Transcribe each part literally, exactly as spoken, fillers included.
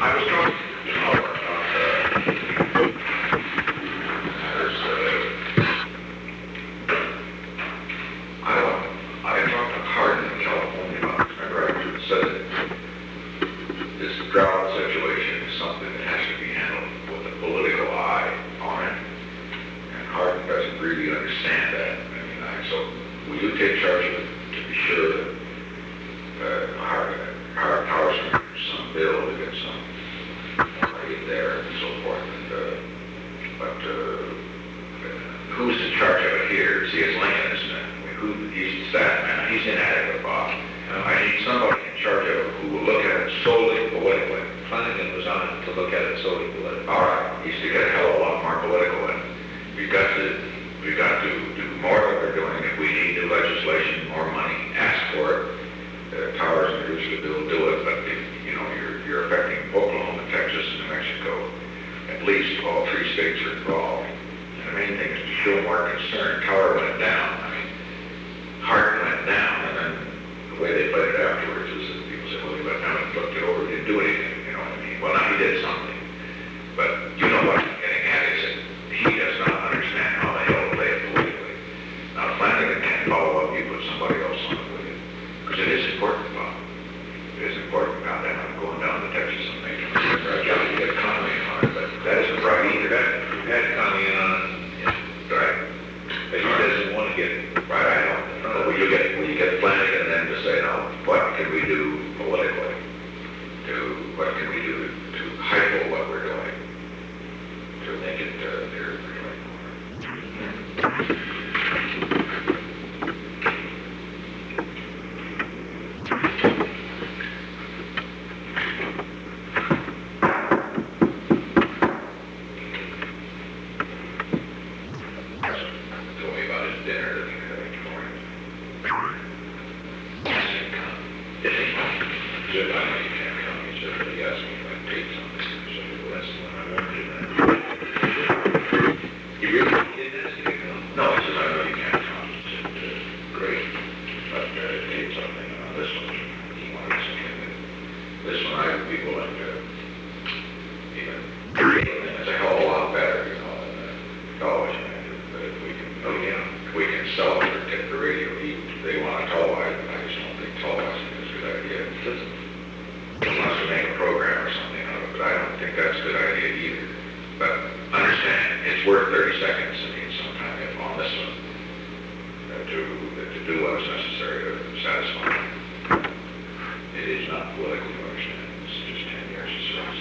I was talking to Tower about, uh, there's, uh, I don't, I talked to Hardin in California about, remember I said that this drought situation is something that has to be handled with a political eye on it. And Hardin doesn't really understand that. I mean, I, so will you take charge of it to be sure that uh, Hard, Hard Power's going to do some bill to get some money there and so forth. And, uh, but uh, who's in charge of it here? See, it's Lincoln, isn't it? I mean, who, he's the staff man. He's inadequate, Bob. I need somebody in charge of it who will look at it solely politically. Flanagan was on it to look at it solely politically. All right, he's to get a hell of a lot more political, and we've got to we've got to do more than we're doing. If we need new legislation, more money, ask for it. Uh, Powers introduced the bill, do it. But if, you know, you're you're affecting Oklahoma, Texas, and New Mexico. At least all three states are involved. And the main thing is to show more concern. Tower went down. I mean, Hart went down, and then the way they played it afterwards is that people said, well, he went down and looked it over, didn't do anything, you know what I mean? Well, now he did something. But you know what I'm getting at is that he does not understand how the hell to play it politically. Now, Flanagan can't follow up, you put somebody else on it with it. Because it is important, Bob. It is important. Now, then I'm going down to Texas and making a right job to get Conway on it, but that isn't right either. That, we've had Conway in on it, Yeah. Right. but he doesn't want to get it. Right, I know. But will you get, will you get Flanagan then to say, now, what can we do politically? To, what can we do to hype what we're doing? To make it, uh, there, told me about his dinner that he had in the morning. Did he? Said, I know you can't come. He said, but he asked me if I'd paid something. I said, well, that's the one I wanted. He really didn't ask you to come? No, he said, I know you can't come. He said, uh, great, but uh, I paid something on this one. He wanted something that, this one I would be willing to even, it's a hell of a lot better, you know, than uh, television. But if we can, oh yeah, if we can sell it or get the radio, he, they want to televise it. I just don't think televising is a good idea. Unless we make a program or something out of it, but I don't think that's a good idea either. But understand, it's worth thirty seconds, I mean, sometime if on this one, uh, to, to do what is necessary to satisfy it. It is not political, you understand, it's just ten years of service.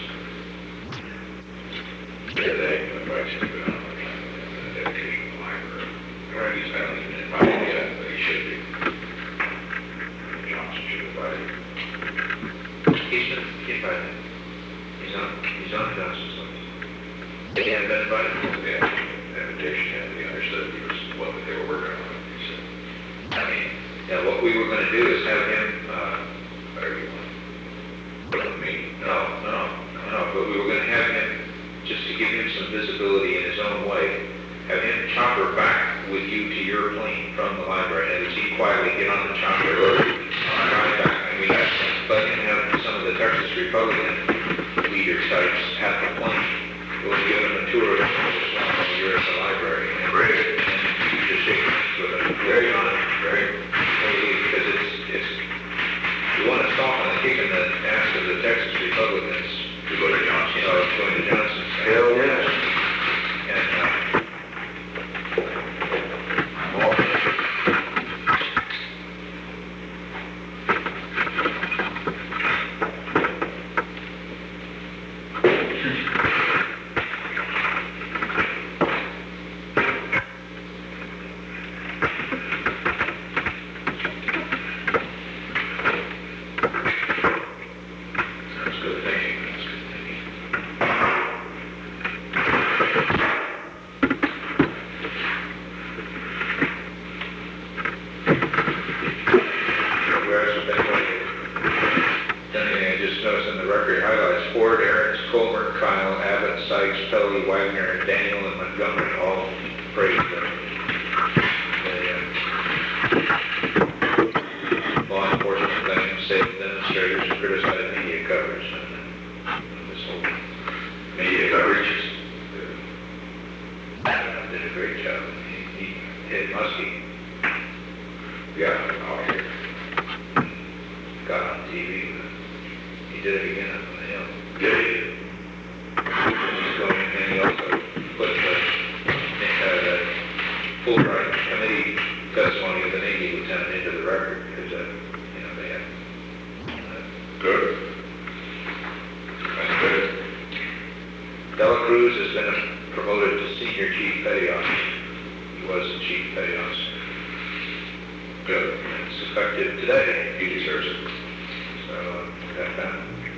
Yeah, they invite you to go down the dedication of the library. Or he's not even invited yet, but he should be. Johnson should invite him. He's been invited. He's on, he's on Johnson's list. He hadn't been invited? Yeah, the invitation had to be understood, he was what they were working on, he said. I mean, yeah, what we were going to do is have him, uh, Whatever you want. Put it on me. no, no, no, but we were going to have him, just to give him some visibility in his own way, have him chopper back with you to your plane from the library, and as he quietly get on the chopper, drive back. I mean, that's, let him have some of the Texas Republican leader types at the plane. We'll give him a tour of the while you're at the library. And, Great. and you just shake hands with him. Very on it. Great. Because it's, it's, you want to soften the kick in the ass of the Texas Republicans To go to Johnson. you know, going to Johnson. Hell yes. And, uh, I'm all for it. That's good thinking. That's good thinking. where else have been doing done anything? I just noticed in the record highlights, Ford, Aaron's, Colmer, Kyle, Abbott, Sykes, Pelly, Wagner, Daniel, and Montgomery all praised them. The uh, law enforcement claims safe demonstrators and criticized media coverage. And this whole Media coverage. uh, did a great job. He, he hit Muskie, Yeah, out here. got on T V, but he did it again up on the hill. Yeah. He's going, and he also put the, uh, the Fulbright committee testimony of the Navy lieutenant into the record, because, uh, you know, they had, uh, Good. That's good. Dela Cruz has been promoted to senior chief petty officer. He was the chief petty officer. Good. It's effective today, He deserves it. so uh, got that.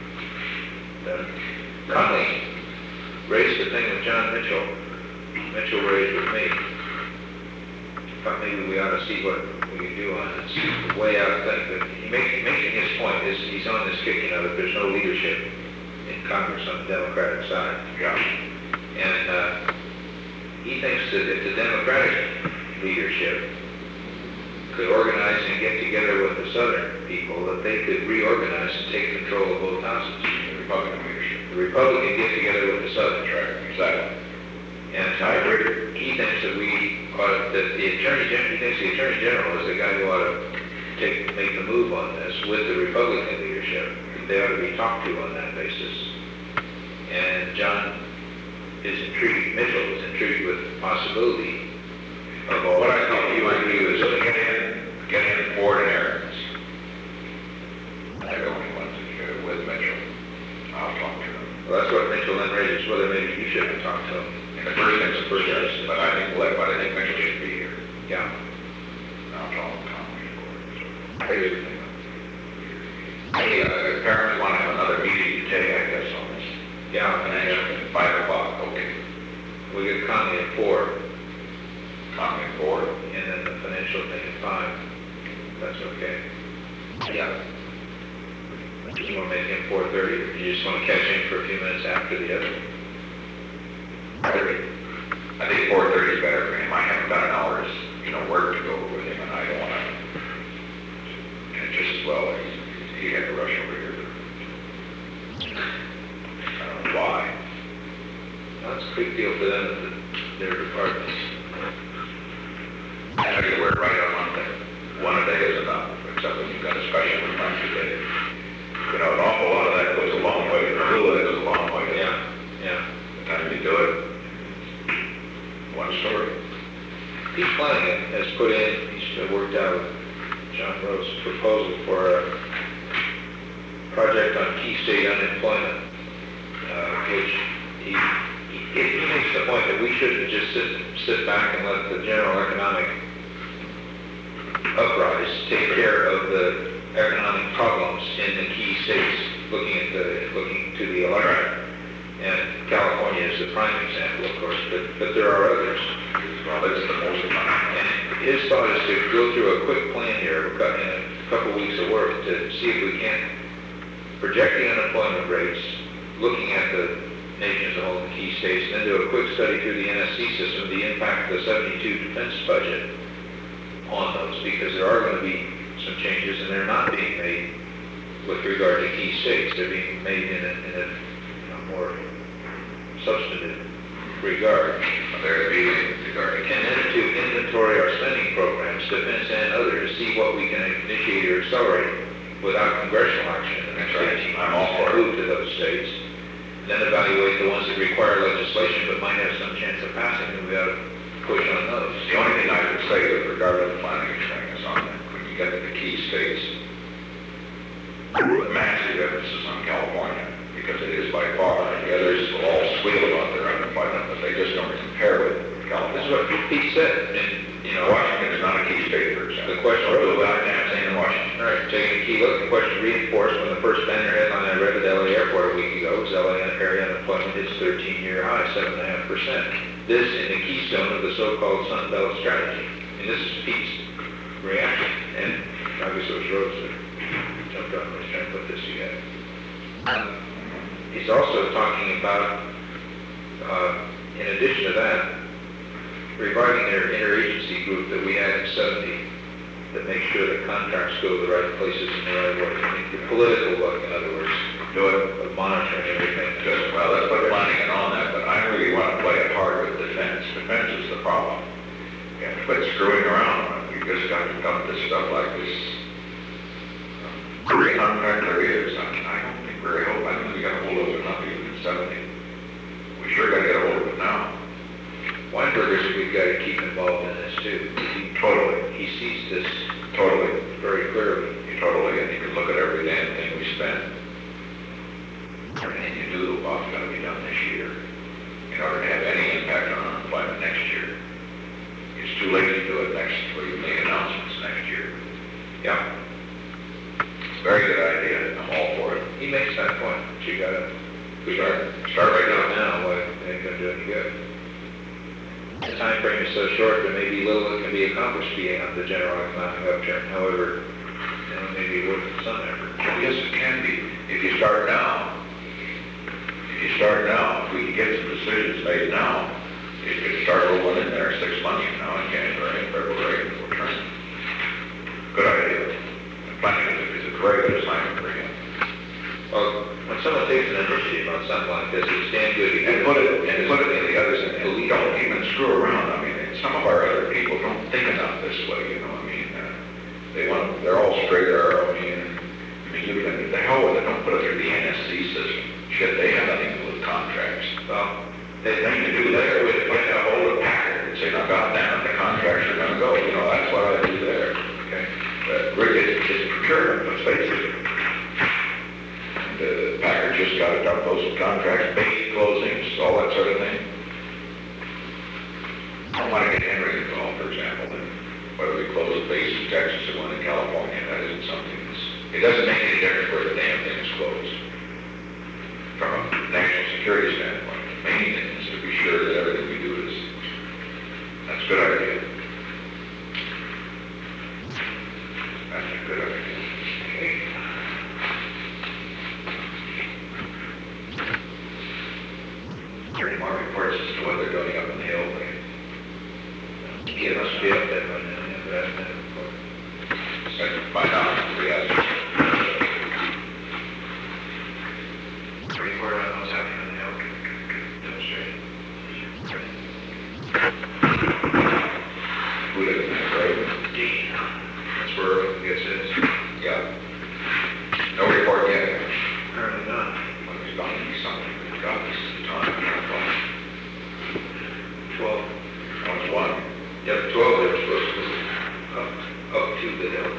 Then Conley raised the thing with John Mitchell. Mitchell raised with me. Thought maybe we ought to see what we can do on it. It's a way out thing, but he makes, making his point is he's on this kick, you know, that there's no leadership in Congress on the Democratic side. Yeah. And uh, he thinks that if the Democratic leadership could organize and get together with the Southern people, that they could reorganize and take control of both houses. The Republican leadership. The Republican get together with the Southern. Right, exactly. And I agree. He thinks that we ought, that the Attorney General, he thinks the Attorney General is the guy who ought to take, make the move on this with the Republican leadership. They ought to be talked to on that basis. And John is intrigued, Mitchell is intrigued with the possibility of all. What I thought you might do is get in, get in Ford and Aaron's. They're the only ones that go with Mitchell. I'll talk to them. Well, that's what Mitchell then raises, whether maybe you should have talked to him. In the first instance, first instance, but I think, but I think Mitchell should be here. Yeah. I'll talk to Congress for it. They uh, apparently want to have another meeting today, I guess, on this. Yeah, Financial, at five o'clock, okay. we get Conley at four, Congress Ford. and then the financial thing at five. That's okay. Yeah. You want to make him four thirty, or you just want to catch him for a few minutes after the other? I think four thirty is better for him. I haven't got an hour's, you know, work to go with him, and I don't want to, and just as well, he, he had to rush over here. I don't know why. That's a big deal for them, that their departments. I know you work right on one thing. One a day is enough, except when you've got a special lunch a day. You know, an awful lot of that goes a long way, a little of it goes a long way. Yeah, yeah. The time you do it, one story. Pete Flanagan has put in, he's uh, worked out John Rose's proposal for a project on key state unemployment, uh, which he, he, he makes the point that we shouldn't just sit, sit back and let the general economic uprise take care of the economic problems in the key states, looking at the, looking to the election. And California is the prime example, of course, but, but there are others. Well, that's the most amount. And his thought is to go through a quick plan here, we've got in a couple weeks of work, to see if we can project the unemployment rates, looking at the nation as a whole, the key states, and then do a quick study through the N S C system, the impact of the seventy-two defense budget on those, because there are going to be some changes, and they're not being made with regard to key states. They're being made in a, in a you know, more substantive regard. There be regarding. And then to inventory our spending programs, defense and others, see what we can initiate or accelerate without congressional action in the next That's right. eighteen I'm months, all for and it. move to those states. And then evaluate the ones that require legislation but might have some chance of passing, and we ought to push on those. The only thing I would say with regard to the planning thing is on that, when you get to the key states, the massive emphasis on California, because it is by far, the others will all squeal about their unemployment, but they just don't compare with This is California. what Pete said, and, you know, Washington is not a key state, for example. The question- Or the Goddamn thing in Washington. all right, taking a key look, the question reinforced when the first banner headline I read at L A Airport a week ago was L A area unemployment hits thirteen-year high, seven point five percent. This in the keystone of the so-called Sun Belt strategy. And this is Pete's reaction, and I guess it was Rhodes that jumped up and was trying to put this together. He's also talking about, uh, in addition to that, reviving their interagency group that we had in seventy that makes sure that contracts go to the right places in the right way. I mean, the political look, in other words. do it. of monitoring everything. Just, well, let's put planning and on that, but I really want to play it hard with defense. Defense is the problem. And quit screwing around. We just got to dump this stuff like this. Three hundred there is. I mean, I don't think very hope. I think we got a hold of it not even in seventy. We sure got to get a hold of it now. Weinberger's, we've got to keep involved in this too. He, Totally. he sees this Totally. very clearly. Totally. And you can look at every damn thing we spend. Everything you do, Bob's got to be done this year in order to have any impact on unemployment next year. It's too late to do it next, or you make announcements next year. Yeah. Very good idea. I'm all for it. He makes that point, but you gotta Start, start right now. now, what, it ain't gonna do any good. The time frame is so short, there may be little that can be accomplished beyond the general economic upturn. However, you know, maybe worth some effort. Yes, it can be. If you start now, if you start now, if we can get some decisions made now, it could start rolling in there six months from now in January, February, and we're turning. Good idea. And planning is is a very good assignment for him. Well, when someone takes an initiative on something like this, it's damn good. And put it, and put it in the others, and and don't even screw around. I mean, and some of our other people don't think enough this way, you know, I mean, uh, they want, they're all straight arrow, I mean, I mean, you can, the hell with it, don't put it through the N S C system. Shit, they have nothing to do with contracts. Well, They thing to do there is put a hold of Packard and say, now, goddamn it, the contracts are gonna go, you know, that's what I do there, okay? But really, it's, it's procurement, let's face it. And, uh, Packard just gotta dump those contracts, base closings, all that sort of thing. I don't wanna get Henry involved, for example, and whether we close a base in Texas or one in California, that isn't something that's, it doesn't make any difference where the damn thing is closed. From a national security standpoint, the main thing is to be sure that everything we do is, that's a good idea. That's a good idea. Okay. Any more reports as to what they're doing up on the hill? it must be up there by now, yeah, but I haven't had it before. Second, by now, we have. Report on what's happening on the hill, demonstrate. Who lives in that road? Dean, that's where it gets his. Yeah. No report yet. Apparently not. Well, there's bound to be something. God, this is the time. Twelve. Oh, it's one. Yep, twelve, they were supposed to move up, up to the hill.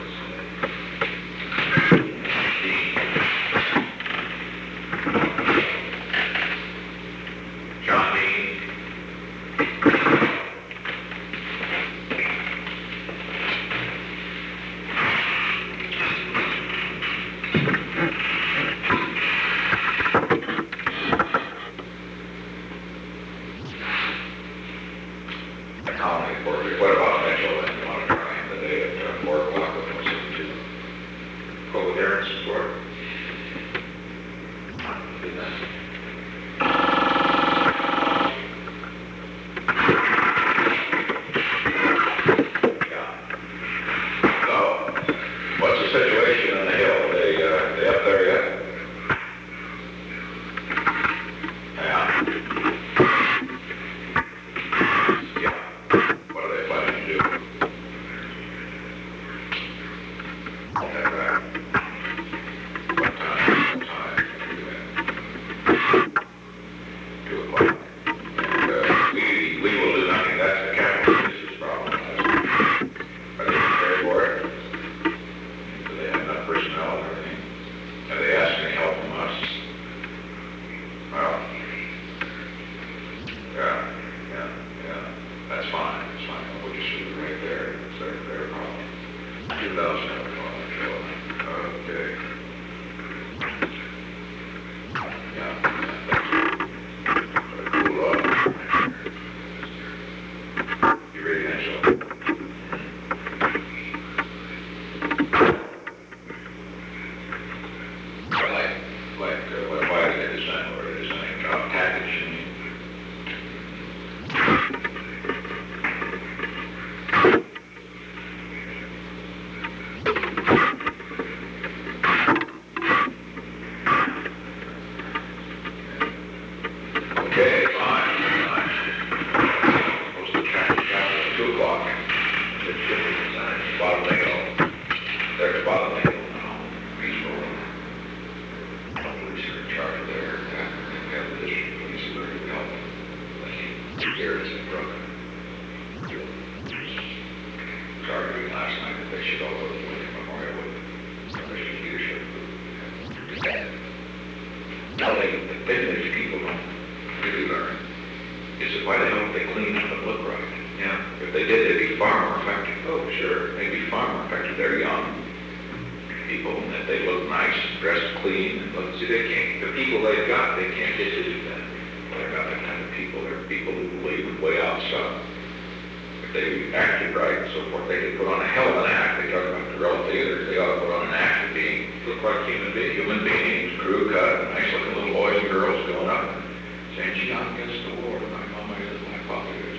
why the hell don't they clean up and look right? Yeah. If they did, they'd be far more effective. Oh, sure. They'd be far more effective. They're young people, and if they look nice, dressed clean, and look, See, they can't, the people they've got, they can't get to do that. they're not that kind of people. They're people who believe in way out stuff. If they acted right and so forth, they could put on a hell of an act. They talk about guerrilla theaters. They ought to put on an act of being Look like human beings. human beings, crew cut, nice looking little boys and girls going up and saying, gee, I'm against the war. My mama is, my papa is.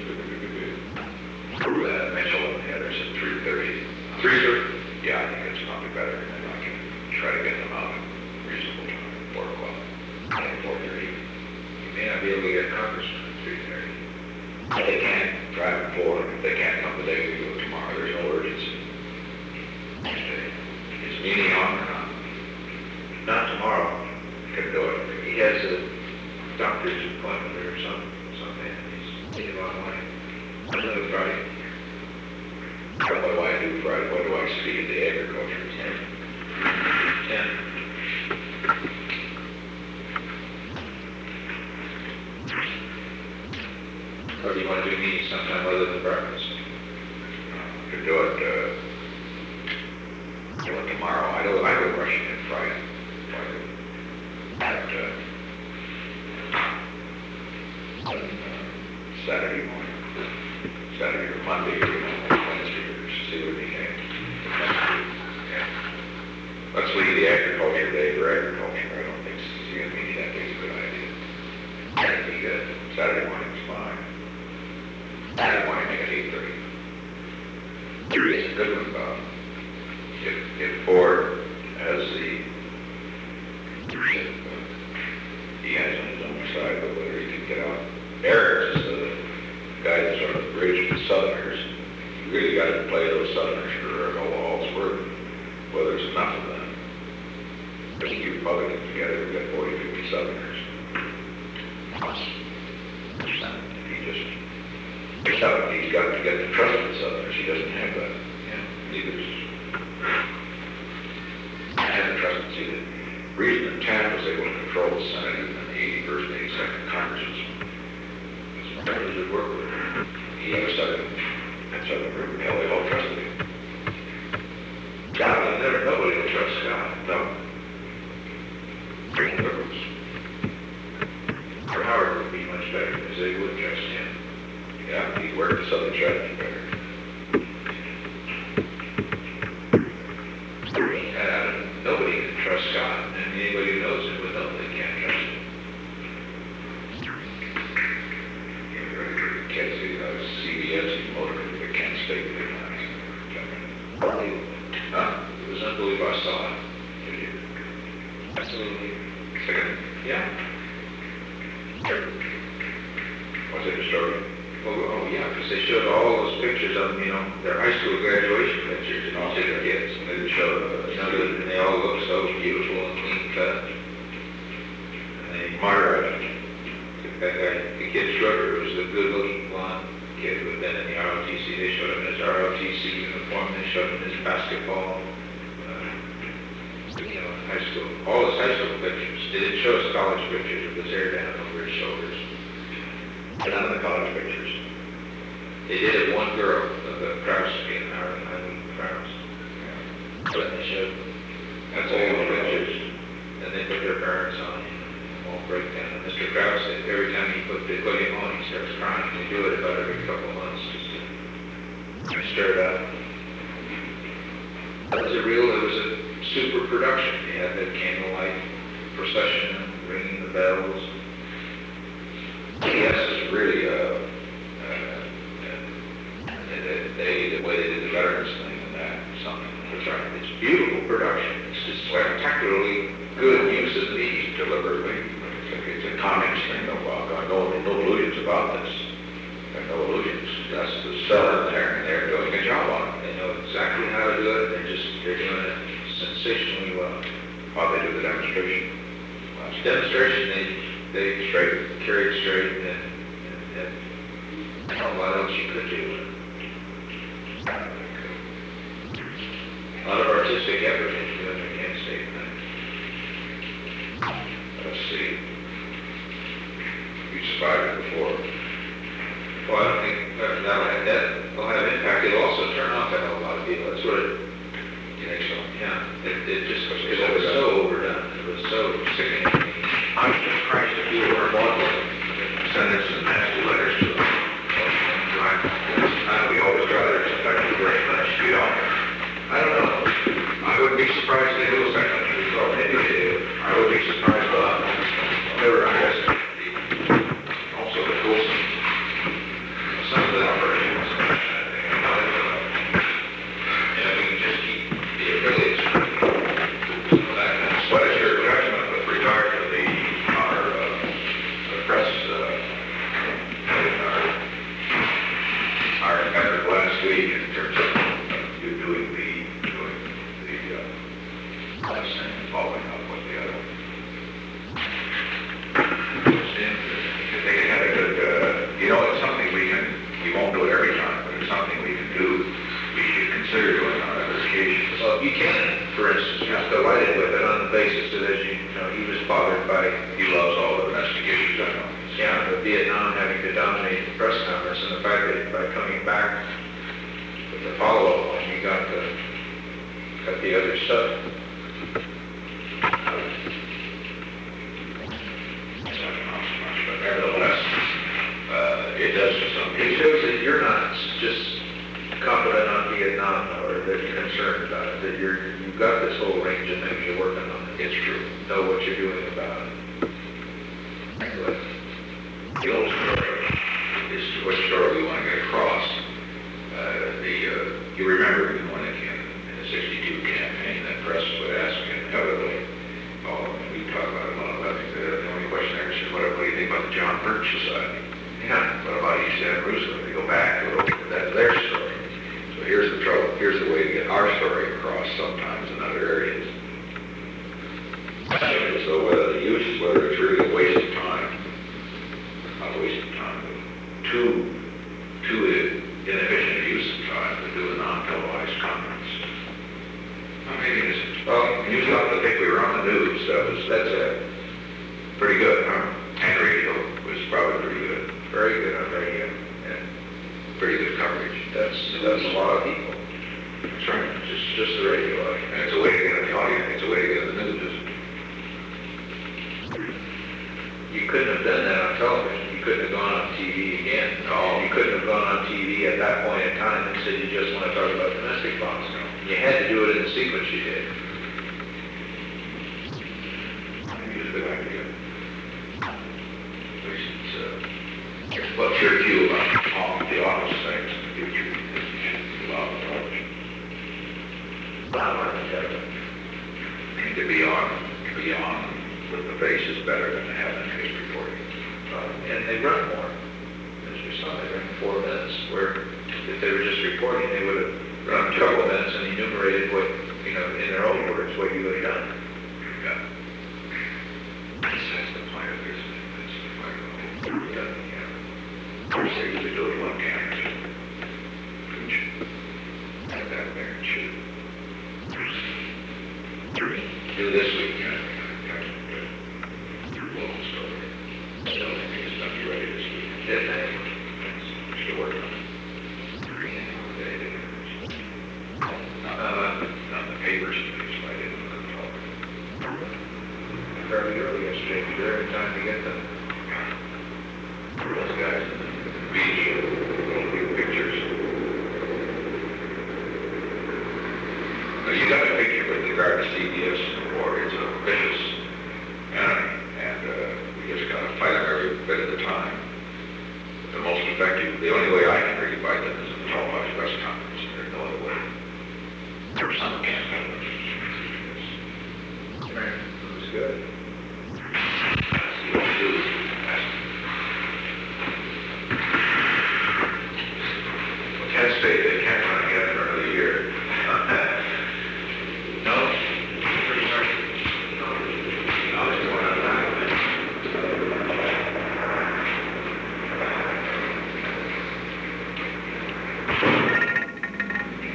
Uh, Mitchell, yeah, there's a three thirty. Three, sir? Yeah, I think it's probably better, and then I can try to get them out at reasonable time, four o'clock, four thirty. You may not be able to get Congressman at three thirty. If they can't, drive at four, if they can't come today, we do it tomorrow, there's no urgency. Is meeting on or not? Not tomorrow. Can do it. He has a doctor's appointment or some, something, and he's in a long way. I'll do it Friday. What do I do Friday? What do I speak at the agriculture? Ten. Ten. Or do you want to do meetings sometime other than breakfast? Could do it, uh, do it tomorrow. I do, I go rushing in Friday. Friday. But, uh, on, uh, Saturday morning. Saturday or Monday, or Wednesday, or see what we can. Yeah. Let's leave the agriculture day for agriculture. I don't think seeing a meeting that day is a good idea. That'd be good. Saturday morning's fine. Saturday morning, make it eight thirty. It's a good one, Bob. If, if Ford has the, if, uh, he has on his own side, but whether he can get out. Eric is the guy that's sort of bridge the Southerners. You really got to play those Southerners for a wall's worth, whether there's enough of them. There's two Republicans together, we've got forty, fifty Southerners. He just, he's got, he's got to get the trust of the Southerners, he doesn't have that. Yeah. Neither's, I have the trust, see, the reason that Taft was able to control the Senate even in the eighty-first, eighty-second Congresses, that was good work with him. He had a southern, that southern group, hell, they all trusted him. God, I never, nobody will trust God. No. Great liberals. Or Howard would be much better because they would trust him. Yeah, he worked the southern strategy better. And nobody can trust God, and anybody who knows him would know they can't trust him. Kids, you know, C B S, he's motivated, but Kent State, they're not. Unbelievable. Huh? It was unbelievable. I saw it. Did you? Absolutely. Second, Yeah. was it a story? Oh, oh yeah, because they showed all those pictures of, you know, their high school graduation pictures and all their kids. And they showed, uh, You know, and they all look so beautiful and clean cut. And they, Margaret. that guy, the kid Schroeder, was the good-looking blonde kid who had been in the R O T C. They showed him in his R O T C uniform. They showed him his basketball, uh, you know, high school, all his high school pictures. They didn't show us college pictures with his hair down over his shoulders. None of the college pictures. They did it one girl, uh, the Krause, being Howard and Eileen Krause. But they showed That's all all the the pictures, pictures. and they put their parents on, and all break down. And Mister Krause said every time he put, they put him on, he starts crying. They do it about every couple of months just to stir it up. That was a real, it was a super production. They had the candlelight procession, and ringing the bells. P S is really, uh, uh, they, they, the way they did the veterans thing and that, something. That's right. It's beautiful production. It's just spectacularly good use of the media. Deliberately. It's a, it's a comics thing, no, uh, no, no illusions about this. There are no illusions. That's the seller there, and they're doing a job on it. They know exactly how to do it. They're just, they're doing it sensationally well. How they do the demonstration. Last Demonstration, they, they straight, carry it straight, and, and, and I don't know what else you could do. A lot of artistic effort into it, I can't say that. Let's see. You survived it before. Well, I don't think that, that'll have, that will have impact. It'll also turn off a hell of a lot of people. That's what it, You think so? yeah, it, it just, it was so overdone. It was so sickening. I'm just surprised if you were involved with them. Send us some nasty letters to them. Right. Uh, we always try to respect you very much, you know. I don't know. I wouldn't be surprised if they do affect them. Well, maybe they do. I would be surprised a lot. Never underestimate people. Also, the Coulson, some of the operations. Yeah, we can just keep the affiliates. What is your judgment with regard to the, our, uh, the press, uh, our, our effort last week in terms of uh, you doing the, doing the, uh, last thing, following up with the other one? If they had a good, uh, you know, it's something we can, we won't do it every time, but it's something we can do, we should consider doing on other occasions. Well, you can, for instance, just delighted with it on the basis that, as you, you know, he was bothered by, He loves all the investigations, I know. yeah, the Vietnam having to dominate the press conference, and the fact that by coming back with the follow-up when you got the, got the other stuff. It's not much, much, but nevertheless, uh, it does to some It people. shows that you're not just confident on Vietnam, or that you're concerned about it, that you're, you've got this whole range of things you're working on. It's true. Know what you're doing about it. But The old story is what story we want to get across. Uh, the, uh, you remember in when it came in the sixty-two campaign, that press would ask me inevitably, oh, and we talk about a lot of things. Uh, the only question I ever said, what, what do you think about the John Birch Society? yeah, What about East End Roosevelt? They go back to it, that's their story. So here's the trouble, here's the way to get our story across sometimes in other areas. So whether the use, whether it's really a waste of time, not a waste of time, but too, too inefficient use of time to do a non-televised conference. Well, maybe it isn't. Well, you thought to think we were on the news, that was, that's uh, pretty good, huh? And radio was probably pretty good. very good on radio. And Pretty good coverage. that's, that's a lot of people. That's right. Just, just the radio. And it's a way to get in the audience, it's a way to get in the news. You couldn't have done that on television. You couldn't have gone on T V again. No, you couldn't have gone on T V at that point in time and said you just want to talk about domestic violence. You had to do it in the sequence you did. I think it's a good idea. At least it's, uh, what's your view about all the office things? If you, if you should allow the television. Wow, I think that would- And to be on, to be on with the face is better than to have the news reporting. uh, and they run more. As you saw, they ran four minutes, where if they were just reporting, they would have run a couple minutes and enumerated what, you know, in their own words, what you would have done. Yeah. That's the plan of this, that's the plan of the whole. Yeah, yeah. Of course, they usually do it on camera, too. Couldn't you? Have that there and shoot. Do this week, you know, local story. I don't think it's gonna be ready this week. Didn't they? It's still working on it. They did it. Uh, Not in the papers, it's right in the talk. fairly early yesterday, be there in time to get them. Those guys in the beach, little big pictures. Now, you got a picture with regard to C B S war. It's a vicious enemy, and uh, we just gotta fight them every bit of the time. The most effective, the only way I can really fight them is in the televised press conference. There's no other way. There was some campaign. It was good. That's the only do. That's- Can't say that